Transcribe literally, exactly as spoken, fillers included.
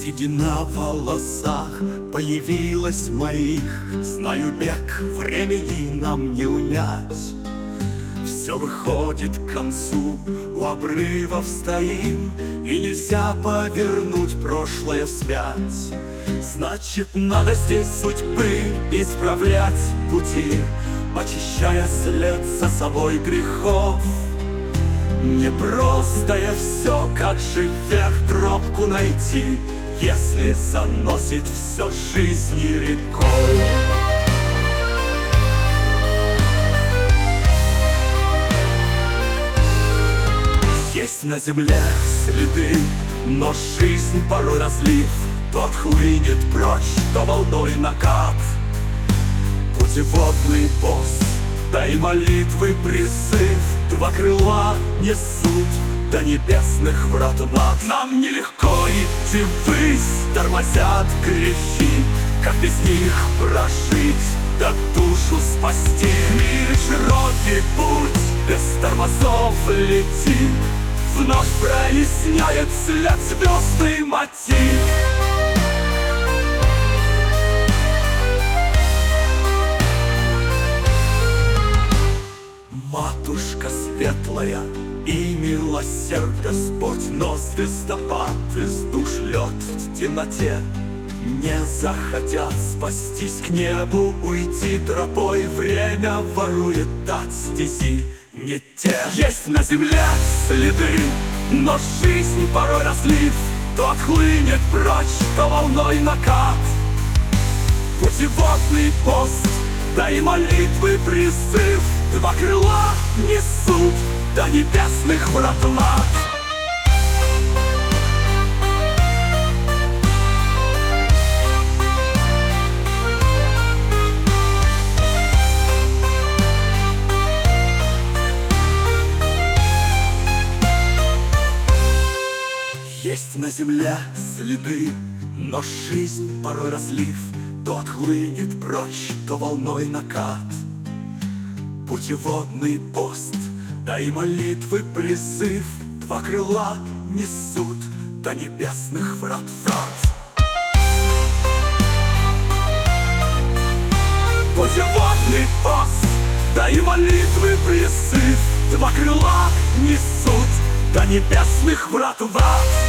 Седина в волосах появилась моих. Знаю, бег времени нам не унять. Все выходит к концу, у обрывов стоим, и нельзя повернуть прошлое вспять. Значит, надо здесь судьбы исправлять пути, очищая след за собой грехов. Непростое все, как же вверх тропку найти, если заносит все жизни рекой. Есть на земле следы, но жизнь порой разлив. То отхлынет прочь, то волной накат. Путеводный пост, да и молитвы призыв, два крыла несут до небесных врат мат. Нам нелегко идти ввысь, тормозят грехи. Как без них прожить, да душу спасти? В мире широкий путь, без тормозов летит, вновь проясняет след звездный мотив. Матушка светлая и милосерд Господь, но звездопад из душ лед в темноте. Не захотят спастись, к небу уйти тропой, время ворует от стези не те. Есть на земле следы, но жизнь порой разлив, то отхлынет прочь, то волной накат. Путеводный пост, да и молитвы призыв, два крыла несут до небесных врат мат. Есть на земле следы, но жизнь порой разлив, то отхлынет прочь, то волной накат. Путеводный пост, да и молитвы призыв, два крыла несут до небесных врат врат. Путеводный пост, да и молитвы призыв, два крыла несут до небесных врат врат.